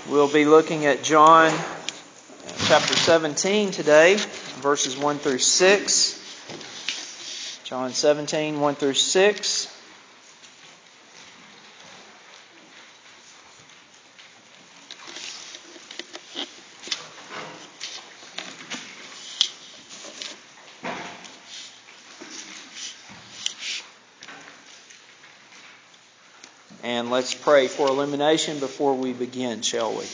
We'll be looking at John chapter 17 today, verses 1 through 6. John 17, 1 through 6. And let's pray for illumination before we begin, shall we?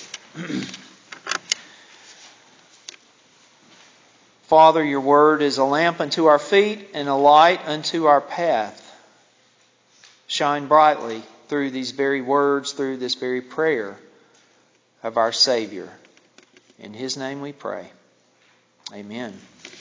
Father, your word is a lamp unto our feet and a light unto our path. Shine brightly through these very words, through this very prayer of our Savior. In His name we pray. Amen.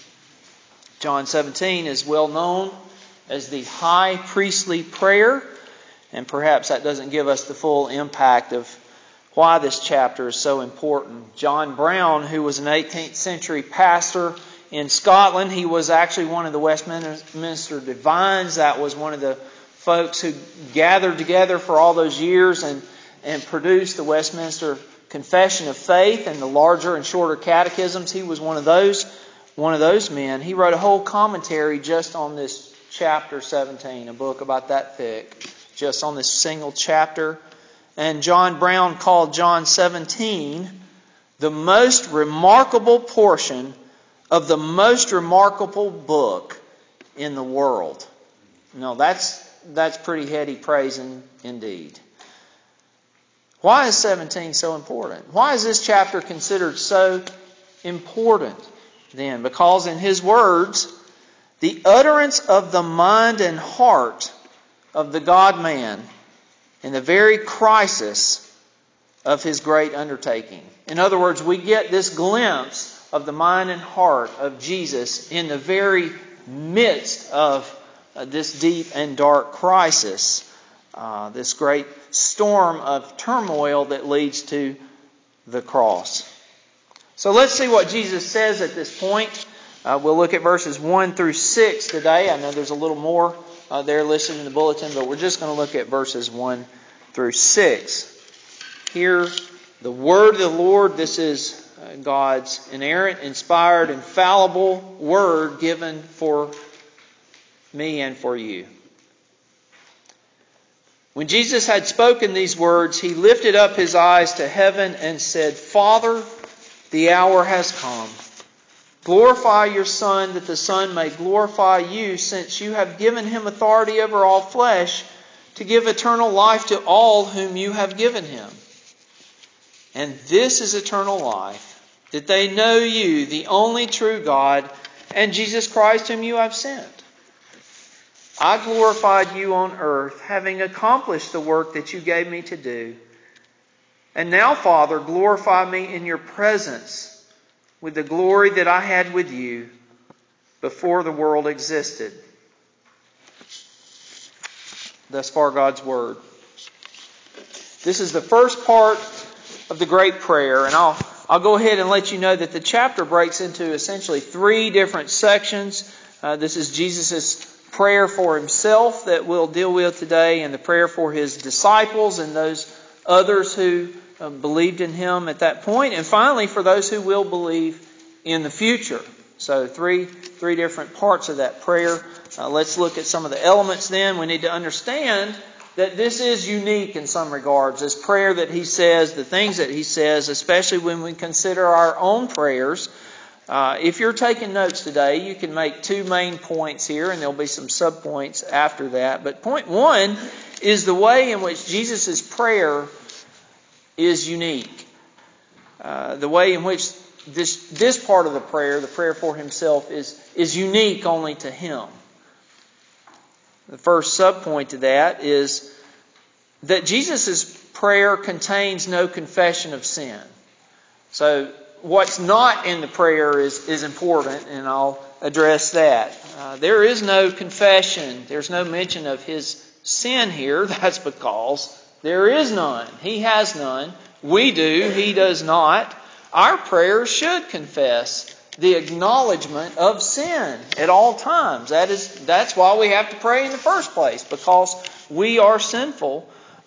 John 17 is well known as the high priestly prayer. And perhaps that doesn't give us the full impact of why this chapter is so important. John Brown, who was an 18th century pastor in Scotland, he was actually one of the Westminster Divines. That was one of the folks who gathered together for all those years and produced the Westminster Confession of Faith and the larger and shorter catechisms. He was one of those men. He wrote a whole commentary just on this chapter 17, a book about that thick, just on this single chapter. And John Brown called John 17 the most remarkable portion of the most remarkable book in the world. No, that's pretty heady praise indeed. Why is 17 so important? Why is this chapter considered so important then? Because in his words, the utterance of the mind and heart of the God-man in the very crisis of His great undertaking. In other words, we get this glimpse of the mind and heart of Jesus in the very midst of this deep and dark crisis, this great storm of turmoil that leads to the cross. So let's see what Jesus says at this point. We'll look at verses 1 through 6 today. I know there's a little more there listed in the bulletin, but we're just going to look at verses 1 through 6. Hear the word of the Lord. This is God's inerrant, inspired, infallible word given for me and for you. When Jesus had spoken these words, He lifted up His eyes to heaven and said, Father, the hour has come. Glorify your Son, that the Son may glorify you, since you have given Him authority over all flesh, to give eternal life to all whom you have given Him. And this is eternal life, that they know you, the only true God, and Jesus Christ whom you have sent. I glorified you on earth, having accomplished the work that you gave me to do. And now, Father, glorify me in your presence, with the glory that I had with you before the world existed. Thus far, God's Word. This is the first part of the great prayer, and I'll go ahead and let you know that the chapter breaks into essentially three different sections. This is Jesus' prayer for Himself that we'll deal with today, and the prayer for His disciples and those others who believed in Him at that point, and finally for those who will believe in the future. So three different parts of that prayer. Let's look at some of the elements then. We need to understand that this is unique in some regards. This prayer that He says, the things that He says, especially when we consider our own prayers. If you're taking notes today, you can make two main points here, and there'll be some subpoints after that. But point one is the way in which Jesus' prayer is unique. The way in which this part of the prayer for Himself, is unique only to Him. The first subpoint to that is that Jesus' prayer contains no confession of sin. So what's not in the prayer is important, and I'll address that. There is no confession. There's no mention of His sin here. That's because there is none. He has none. We do. He does not. Our prayers should confess the acknowledgement of sin at all times. That's why we have to pray in the first place, because we are sinful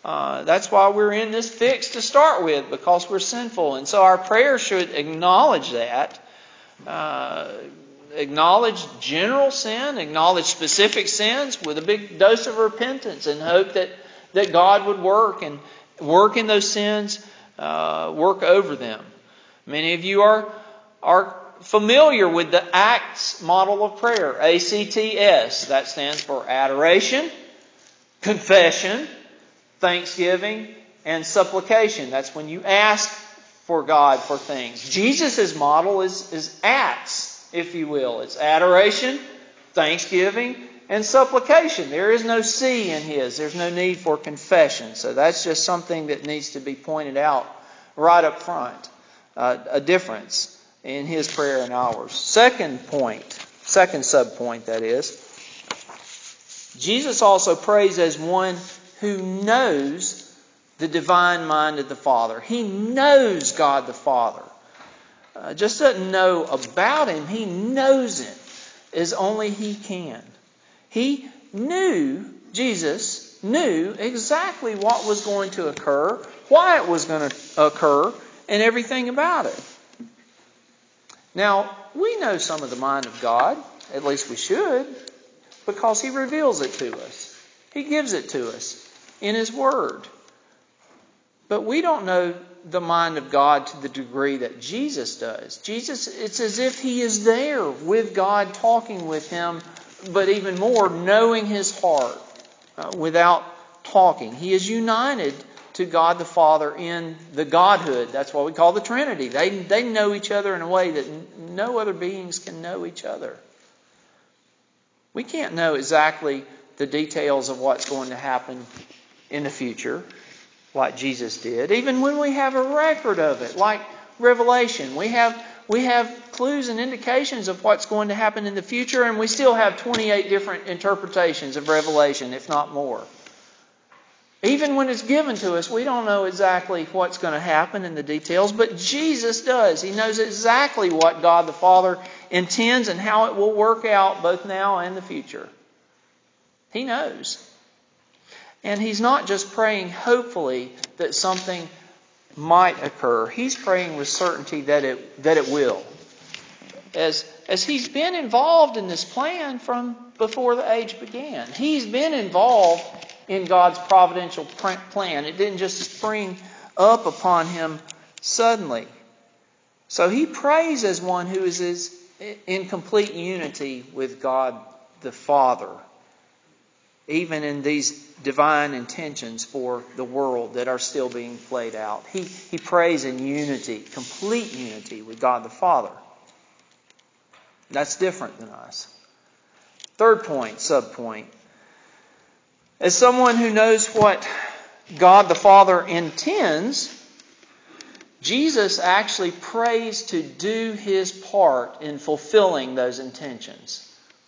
That's why we're in this fix to start with, because we're sinful. And so our prayer should acknowledge that. Acknowledge general sin, acknowledge specific sins with a big dose of repentance, and hope that God would work in those sins, work over them. Many of you are familiar with the ACTS model of prayer, ACTS. That stands for adoration, confession, thanksgiving, and supplication. That's when you ask for God for things. Jesus' model is ACTS, if you will. It's adoration, thanksgiving, and supplication. There is no C in His. There's no need for confession. So that's just something that needs to be pointed out right up front. A difference in His prayer and ours. Second sub-point, that is, Jesus also prays as one who knows the divine mind of the Father. He knows God the Father. Just doesn't know about Him. He knows Him as only He can. Jesus knew exactly what was going to occur, why it was going to occur, and everything about it. Now, we know some of the mind of God, at least we should, because He reveals it to us. He gives it to us in His Word. But we don't know the mind of God to the degree that Jesus does. Jesus, it's as if He is there with God, talking with Him, but even more, knowing His heart without talking. He is united to God the Father in the Godhood. That's what we call the Trinity. They know each other in a way that no other beings can know each other. We can't know exactly the details of what's going to happen in the future, like Jesus did. Even when we have a record of it, like Revelation, we have clues and indications of what's going to happen in the future, and we still have 28 different interpretations of Revelation, if not more. Even when it's given to us, we don't know exactly what's going to happen in the details, but Jesus does. He knows exactly what God the Father intends and how it will work out both now and the future. He knows. And He's not just praying hopefully that something might occur. He's praying with certainty that it will. As He's been involved in this plan from before the age began. He's been involved in God's providential plan. It didn't just spring up upon Him suddenly. So He prays as one who is in complete unity with God the Father, even in these divine intentions for the world that are still being played out. He prays in unity, complete unity with God the Father. That's different than us. Third point, sub-point. As someone who knows what God the Father intends, Jesus actually prays to do His part in fulfilling those intentions.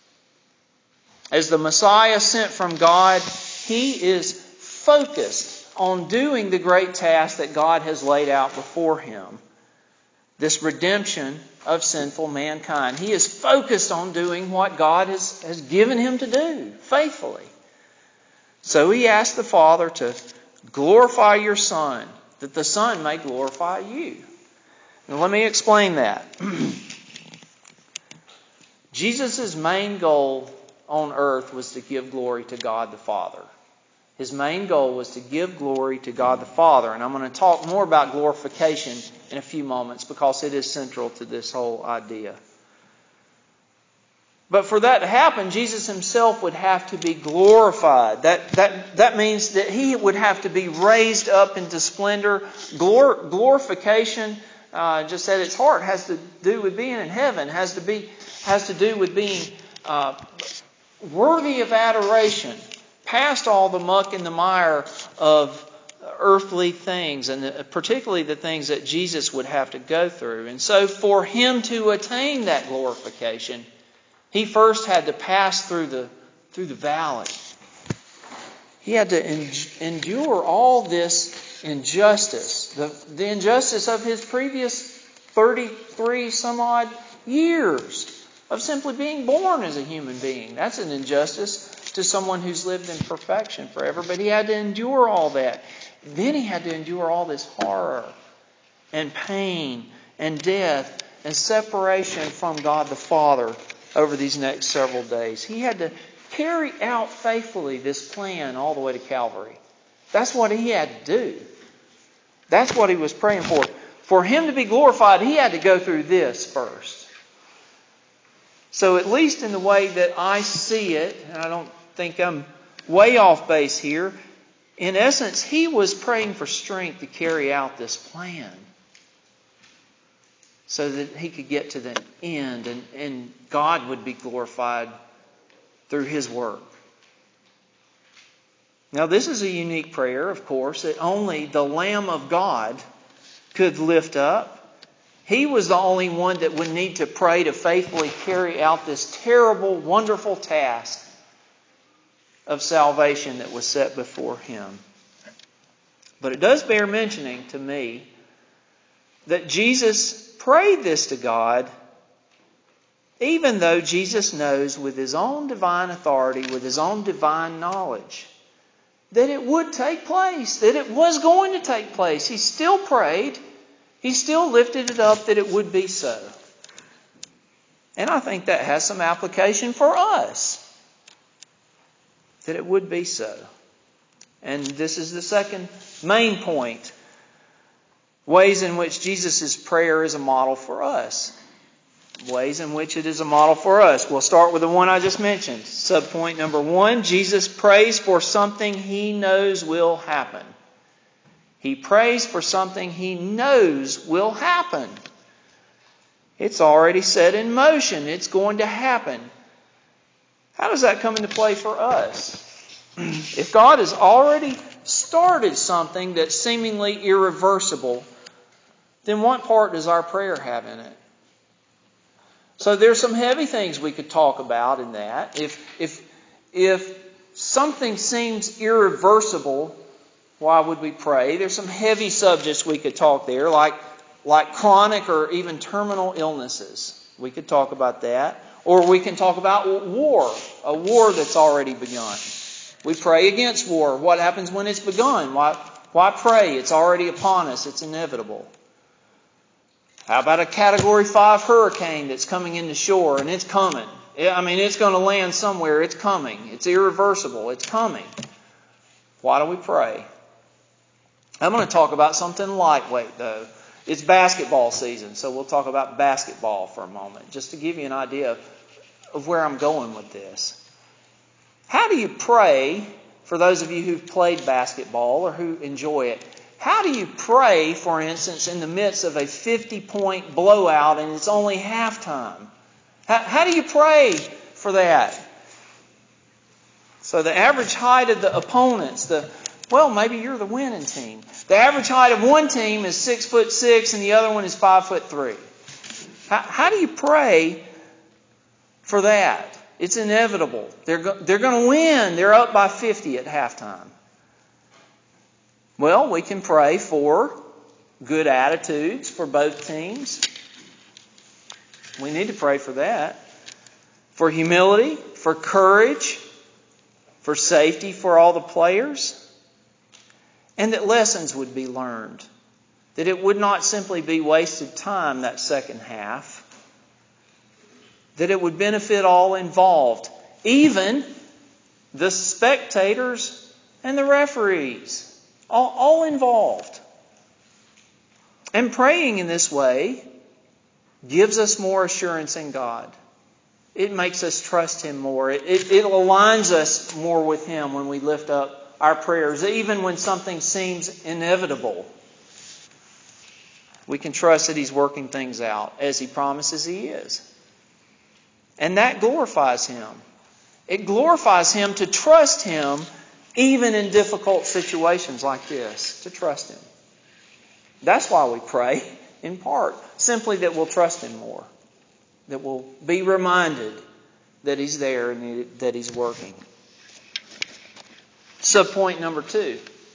As the Messiah sent from God, He is focused on doing the great task that God has laid out before Him. This redemption of sinful mankind. He is focused on doing what God has given Him to do faithfully. So He asked the Father to glorify your Son, that the Son may glorify you. Now let me explain that. Jesus' main goal on earth was to give glory to God the Father. His main goal was to give glory to God the Father. And I'm going to talk more about glorification in a few moments because it is central to this whole idea. But for that to happen, Jesus Himself would have to be glorified. That means that He would have to be raised up into splendor. Glorification, just at its heart, has to do with being in heaven, has to do with being worthy of adoration, past all the muck and the mire of earthly things, and particularly the things that Jesus would have to go through. And so for Him to attain that glorification, He first had to pass through the valley. He had to endure all this injustice, the injustice of His previous 33 some odd years of simply being born as a human being. That's an injustice to someone who's lived in perfection forever, but he had to endure all that. Then he had to endure all this horror and pain and death and separation from God the Father over these next several days. He had to carry out faithfully this plan all the way to Calvary. That's what he had to do. That's what he was praying for. For him to be glorified, he had to go through this first. So at least in the way that I see it, and I don't think I'm way off base here, in essence, he was praying for strength to carry out this plan so that he could get to the end and God would be glorified through his work. Now, this is a unique prayer, of course, that only the Lamb of God could lift up. He was the only one that would need to pray to faithfully carry out this terrible, wonderful task of salvation that was set before him. But it does bear mentioning to me that Jesus prayed this to God, even though Jesus knows with his own divine authority, with his own divine knowledge, that it would take place, that it was going to take place. He still prayed. He still lifted it up that it would be so. And I think that has some application for us, that it would be so. And this is the second main point. Ways in which Jesus' prayer is a model for us. Ways in which it is a model for us. We'll start with the one I just mentioned. Subpoint number 1, Jesus prays for something he knows will happen. He prays for something he knows will happen. It's already set in motion. It's going to happen. How does that come into play for us? If God has already started something that's seemingly irreversible, then what part does our prayer have in it? So there's some heavy things we could talk about in that. If something seems irreversible, why would we pray? There's some heavy subjects we could talk there, like chronic or even terminal illnesses. We could talk about that. Or we can talk about war, a war that's already begun. We pray against war. What happens when it's begun? Why pray? It's already upon us. It's inevitable. How about a Category 5 hurricane that's coming into shore, and it's coming? It's going to land somewhere. It's coming. It's irreversible. It's coming. Why do we pray? I'm going to talk about something lightweight, though. It's basketball season, so we'll talk about basketball for a moment, just to give you an idea of where I'm going with this. How do you pray, for those of you who've played basketball or who enjoy it, how do you pray, for instance, in the midst of a 50-point blowout and it's only halftime? How do you pray for that? So the average height of the opponents, maybe you're the winning team. The average height of one team is 6'6" and the other one is 5'3". How do you pray for that? It's inevitable. They're going to win. They're up by 50 at halftime. Well, we can pray for good attitudes for both teams. We need to pray for that. For humility, for courage, for safety for all the players. And that lessons would be learned. That it would not simply be wasted time that second half. That it would benefit all involved. Even the spectators and the referees. All involved. And praying in this way gives us more assurance in God. It makes us trust Him more. It aligns us more with Him when we lift up our prayers. Even when something seems inevitable, we can trust that He's working things out as He promises He is. And that glorifies Him. It glorifies Him to trust Him even in difficult situations like this, to trust Him. That's why we pray, in part, simply that we'll trust Him more. That we'll be reminded that He's there and that He's working. Subpoint number 2.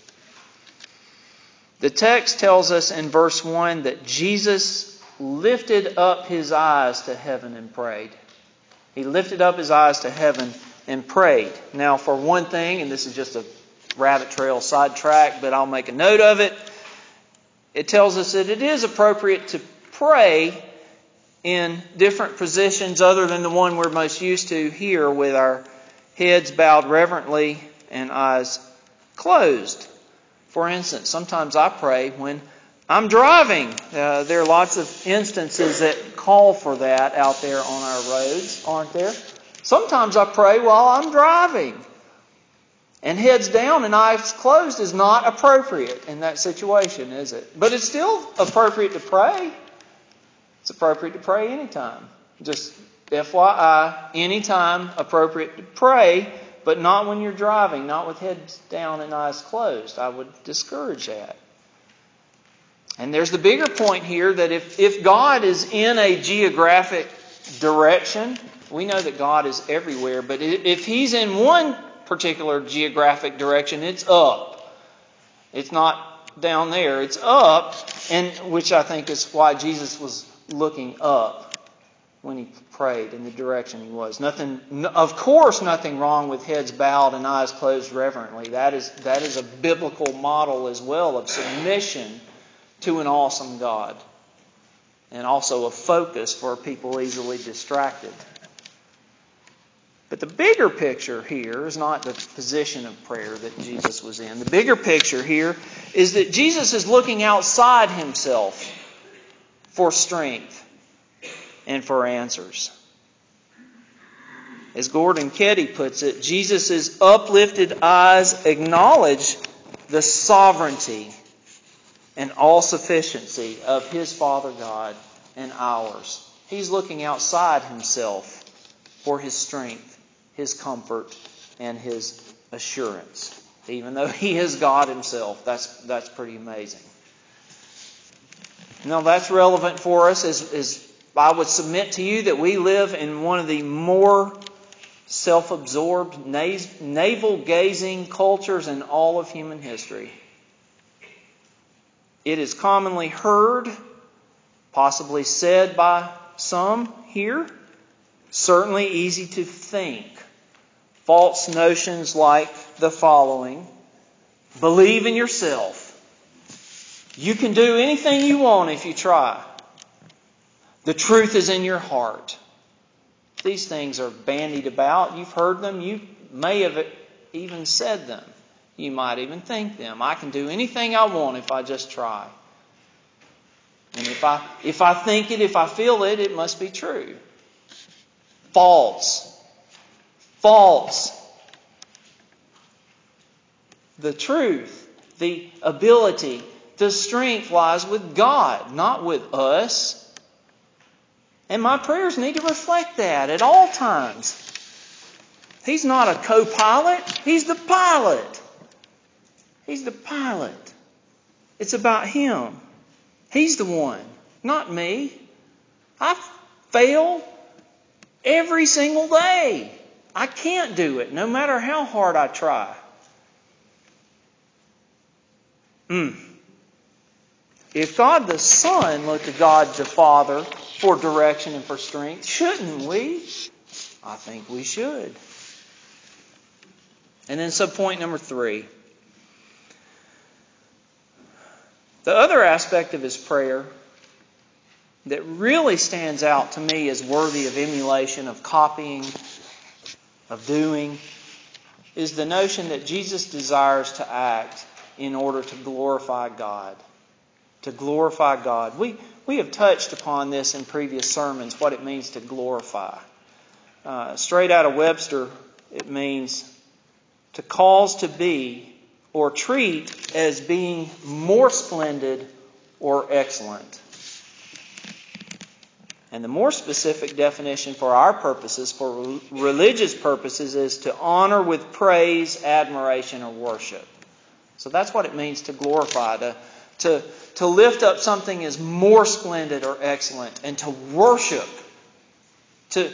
The text tells us in verse 1 that Jesus lifted up His eyes to heaven and prayed. He lifted up His eyes to heaven and prayed. Now, for one thing, and this is just a rabbit trail sidetrack, but I'll make a note of it. It tells us that it is appropriate to pray in different positions other than the one we're most used to here, with our heads bowed reverently and eyes closed. For instance, sometimes I pray when I'm driving. There are lots of instances that call for that out there on our roads, aren't there? Sometimes I pray while I'm driving. And heads down and eyes closed is not appropriate in that situation, is it? But it's still appropriate to pray. It's appropriate to pray anytime. Just FYI, anytime appropriate to pray, but not when you're driving, not with heads down and eyes closed. I would discourage that. And there's the bigger point here that if God is in a geographic direction, we know that God is everywhere, but if He's in one particular geographic direction, it's up. It's not down there, it's up, and which I think is why Jesus was looking up when He prayed in the direction He was. Of course, nothing wrong with heads bowed and eyes closed reverently. That is a biblical model as well of submission to an awesome God, and also a focus for people easily distracted. But the bigger picture here is not the position of prayer that Jesus was in. The bigger picture here is that Jesus is looking outside Himself for strength and for answers. As Gordon Ketty puts it, Jesus' uplifted eyes acknowledge the sovereignty and all-sufficiency of His Father God and ours. He's looking outside Himself for His strength, His comfort, and His assurance. Even though He is God Himself, that's pretty amazing. Now that's relevant for us as I would submit to you that we live in one of the more self-absorbed, navel-gazing cultures in all of human history. It is commonly heard, possibly said by some here, certainly easy to think. False notions like the following: believe in yourself. You can do anything you want if you try. The truth is in your heart. These things are bandied about. You've heard them. You may have even said them. You might even think them. I can do anything I want if I just try. And if I think it, if I feel it, it must be true. False. The truth, the ability, the strength lies with God, not with us. And my prayers need to reflect that at all times. He's not a co-pilot. He's the pilot. He's the pilot. It's about Him. He's the one, not me. I fail every single day. I can't do it, no matter how hard I try. If God the Son looked to God the Father for direction and for strength, shouldn't we? I think we should. And then subpoint number 3. The other aspect of His prayer that really stands out to me as worthy of emulation, of copying, of doing, is the notion that Jesus desires to act in order to glorify God. To glorify God. We have touched upon this in previous sermons, what it means to glorify. Straight out of Webster, it means to cause to be or treat as being more splendid or excellent. And the more specific definition for our purposes, for religious purposes, is to honor with praise, admiration, or worship. So that's what it means to glorify, to lift up something as more splendid or excellent, and to worship, to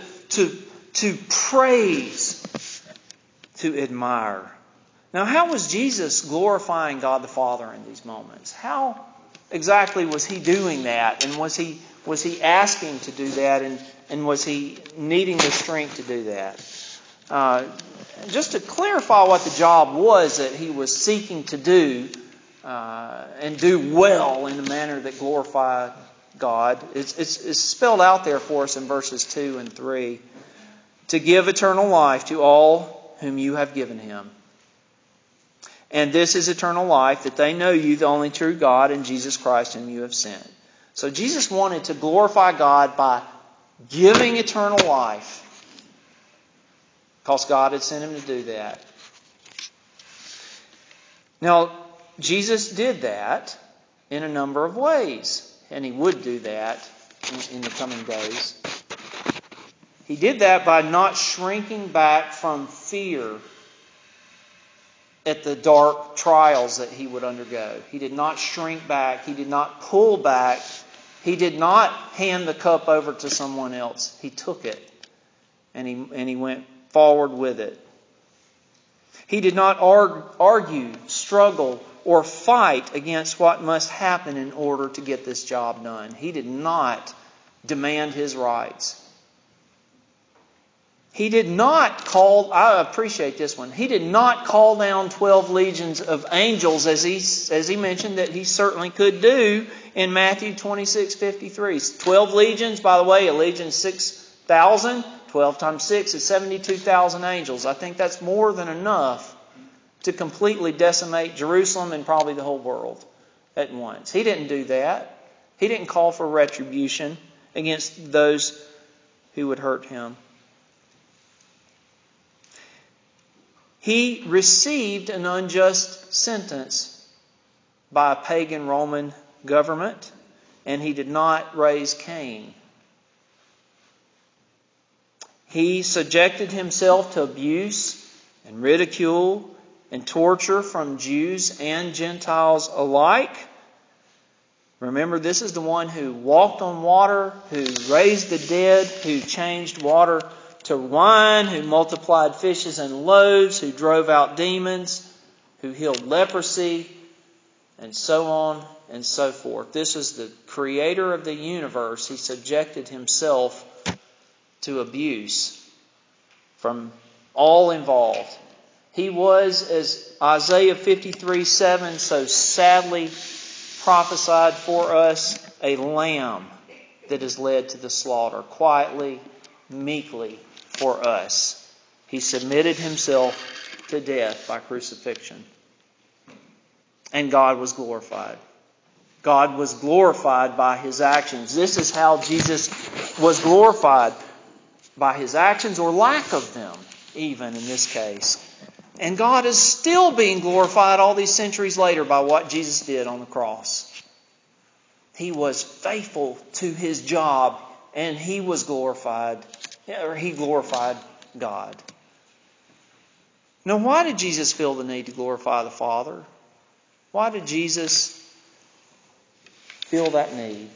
praise, to admire. Now, how was Jesus glorifying God the Father in these moments? How exactly was He doing that? And was He asking to do that? And was He needing the strength to do that? just to clarify what the job was that he was seeking to do, and do well in a manner that glorified God, it's spelled out there for us in verses 2 and 3. To give eternal life to all whom you have given him. And this is eternal life, that they know you, the only true God, and Jesus Christ whom you have sent. So Jesus wanted to glorify God by giving eternal life, because God had sent him to do that. Now, Jesus did that in a number of ways, and he would do that in the coming days. He did that by not shrinking back from fear at the dark trials that he would undergo. He did not shrink back. He did not pull back. He did not hand the cup over to someone else. He took it, and he went forward with it. He did not argue, struggle, or fight against what must happen in order to get this job done. He did not demand his rights. He did not call, I appreciate this one, he did not call down 12 legions of angels as he mentioned that he certainly could do in Matthew 26:53. 12 legions, by the way, a legion is 6,000. 12 times 6 is 72,000 angels. I think that's more than enough to completely decimate Jerusalem and probably the whole world at once. He didn't do that. He didn't call for retribution against those who would hurt him. He received an unjust sentence by a pagan Roman government, and he did not raise Cain. He subjected himself to abuse and ridicule and torture from Jews and Gentiles alike. Remember, this is the one who walked on water, who raised the dead, who changed water to wine, who multiplied fishes and loaves, who drove out demons, who healed leprosy, and so on and so forth. This is the creator of the universe. He subjected himself to abuse from all involved. He was, as Isaiah 53:7 so sadly prophesied for us, a lamb that is led to the slaughter, quietly, meekly for us. He submitted himself to death by crucifixion. And God was glorified. God was glorified by his actions. This is how Jesus was glorified, by his actions or lack of them, even in this case. And God is still being glorified all these centuries later by what Jesus did on the cross. He was faithful to his job, and he was glorified, or he glorified God. Now, why did Jesus feel the need to glorify the Father? Why did Jesus feel that need?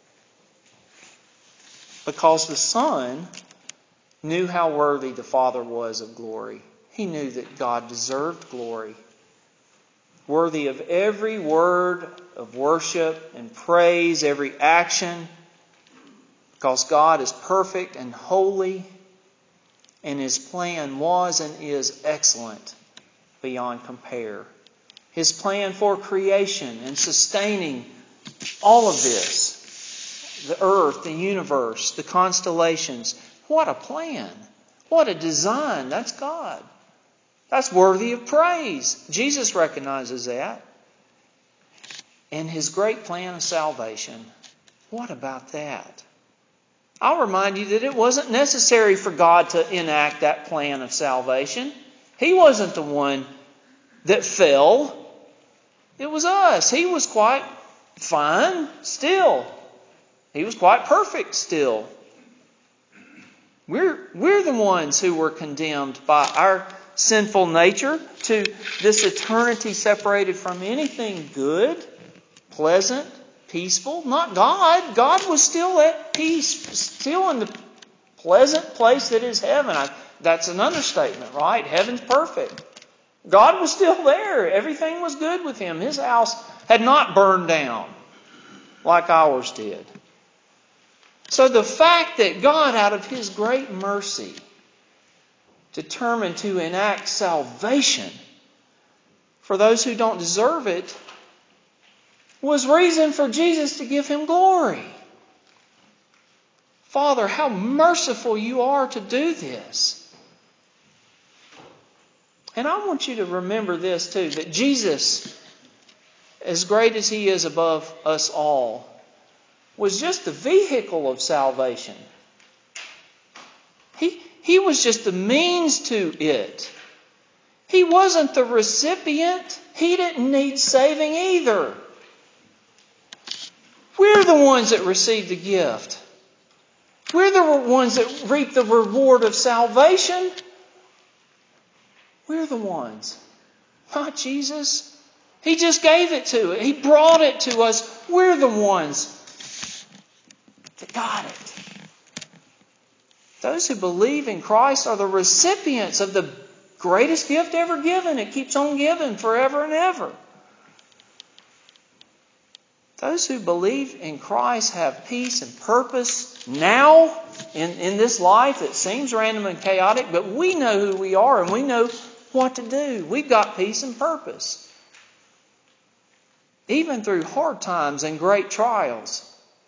Because the Son knew how worthy the Father was of glory. He knew that God deserved glory, worthy of every word of worship and praise, every action, because God is perfect and holy, and his plan was and is excellent beyond compare. His plan for creation and sustaining all of this, the earth, the universe, the constellations. What a plan. What a design. That's God. That's worthy of praise. Jesus recognizes that. And his great plan of salvation. What about that? I'll remind you that it wasn't necessary for God to enact that plan of salvation. He wasn't the one that fell. It was us. He was quite fine still. He was quite perfect still. We're the ones who were condemned by our sinful nature to this eternity separated from anything good, pleasant, peaceful. Not God. God was still at peace, still in the pleasant place that is heaven. That's an understatement, right? Heaven's perfect. God was still there. Everything was good with him. His house had not burned down like ours did. So the fact that God, out of his great mercy, determined to enact salvation for those who don't deserve it, was reason for Jesus to give him glory. Father, how merciful you are to do this. And I want you to remember this too, that Jesus, as great as he is above us all, was just the vehicle of salvation. He was just the means to it. He wasn't the recipient. He didn't need saving either. We're the ones that receive the gift. We're the ones that reap the reward of salvation. We're the ones. Not Jesus. He just gave it to us. He brought it to us. We're the ones that got it. Those who believe in Christ are the recipients of the greatest gift ever given. It keeps on giving forever and ever. Those who believe in Christ have peace and purpose now in this life. It seems random and chaotic, but we know who we are and we know what to do. We've got peace and purpose. Even through hard times and great trials.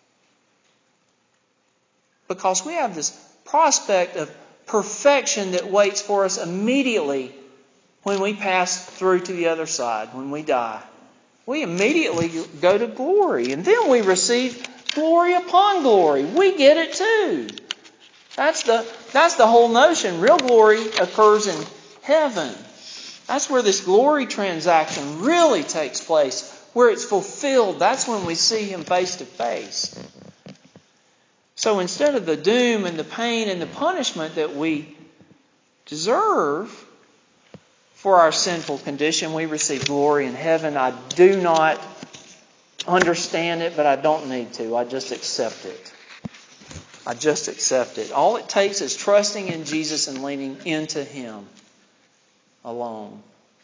Because we have this prospect of perfection that waits for us immediately when we pass through to the other side, when we die. We immediately go to glory, and then we receive glory upon glory. We get it too. That's the whole notion. Real glory occurs in heaven. That's where this glory transaction really takes place, where it's fulfilled. That's when we see Him face to face. So instead of the doom and the pain and the punishment that we deserve for our sinful condition, we receive glory in heaven. I do not understand it, but I don't need to. I just accept it. I just accept it. All it takes is trusting in Jesus and leaning into Him alone.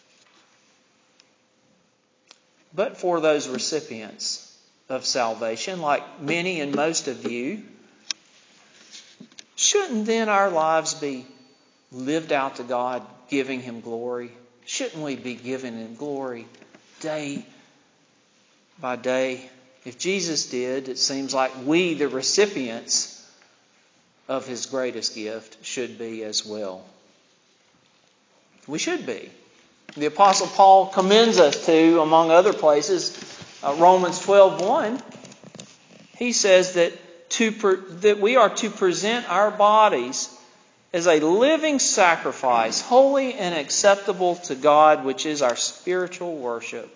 But for those recipients of salvation, like many and most of you, shouldn't then our lives be lived out to God, giving Him glory? Shouldn't we be giving Him glory day by day? If Jesus did, it seems like we, the recipients of His greatest gift, should be as well. We should be. The Apostle Paul commends us to, among other places, Romans 12:1. He says that we are to present our bodies as a living sacrifice, holy and acceptable to God, which is our spiritual worship.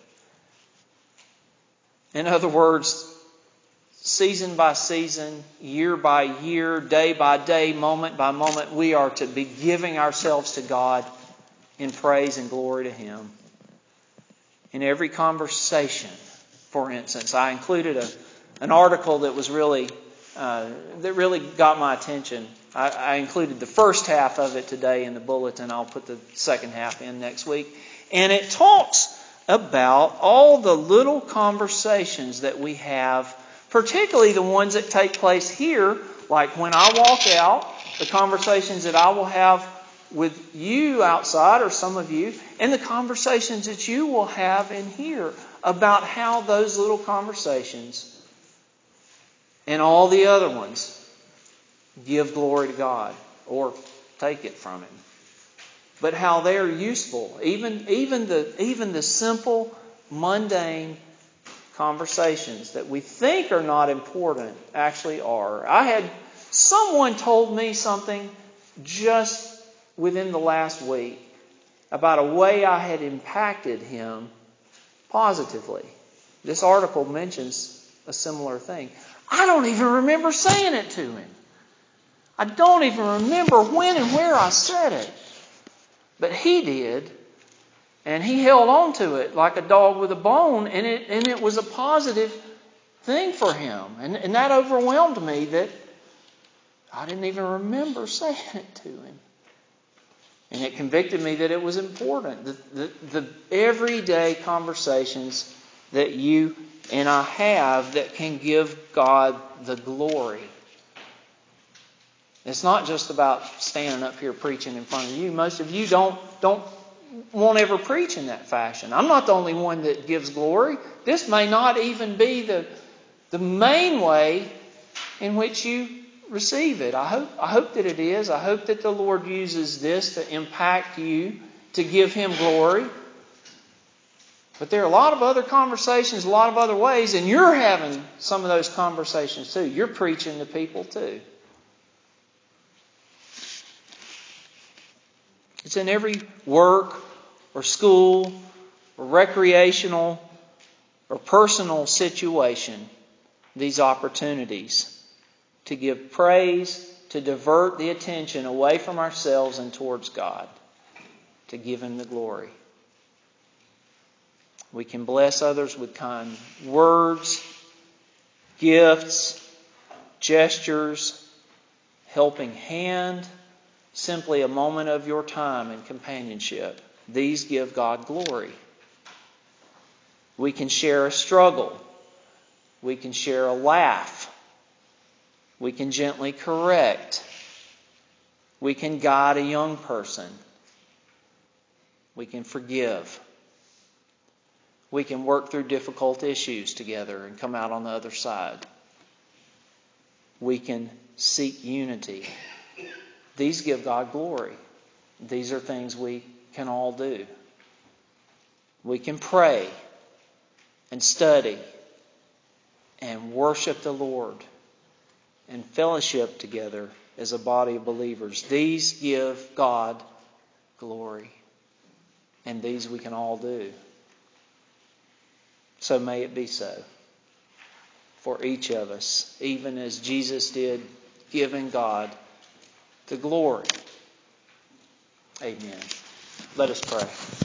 In other words, season by season, year by year, day by day, moment by moment, we are to be giving ourselves to God in praise and glory to Him. In every conversation, for instance, I included an article that was really got my attention. I included the first half of it today in the bulletin. I'll put the second half in next week. And it talks about all the little conversations that we have, particularly the ones that take place here, like when I walk out, the conversations that I will have with you outside, or some of you, and the conversations that you will have in here about how those little conversations and all the other ones give glory to God or take it from Him. But how they are useful. Even the simple, mundane conversations that we think are not important actually are. Someone told me something just within the last week about a way I had impacted him positively. This article mentions a similar thing. I don't even remember saying it to him. I don't even remember when and where I said it. But he did. And he held on to it like a dog with a bone. And it was a positive thing for him. And that overwhelmed me that I didn't even remember saying it to him. And it convicted me that it was important. The everyday conversations that you and I have that can give God the glory. It's not just about standing up here preaching in front of you. Most of you won't ever preach in that fashion. I'm not the only one that gives glory. This may not even be the main way in which you receive it. I hope that it is. I hope that the Lord uses this to impact you, to give Him glory. But there are a lot of other conversations, a lot of other ways, and you're having some of those conversations too. You're preaching to people too. It's in every work or school or recreational or personal situation, these opportunities to give praise, to divert the attention away from ourselves and towards God, to give Him the glory. We can bless others with kind words, gifts, gestures, helping hand, simply a moment of your time and companionship. These give God glory. We can share a struggle. We can share a laugh. We can gently correct. We can guide a young person. We can forgive. We can work through difficult issues together and come out on the other side. We can seek unity. These give God glory. These are things we can all do. We can pray and study and worship the Lord and fellowship together as a body of believers. These give God glory. And these we can all do. So may it be so for each of us, even as Jesus did, giving God the glory. Amen. Let us pray.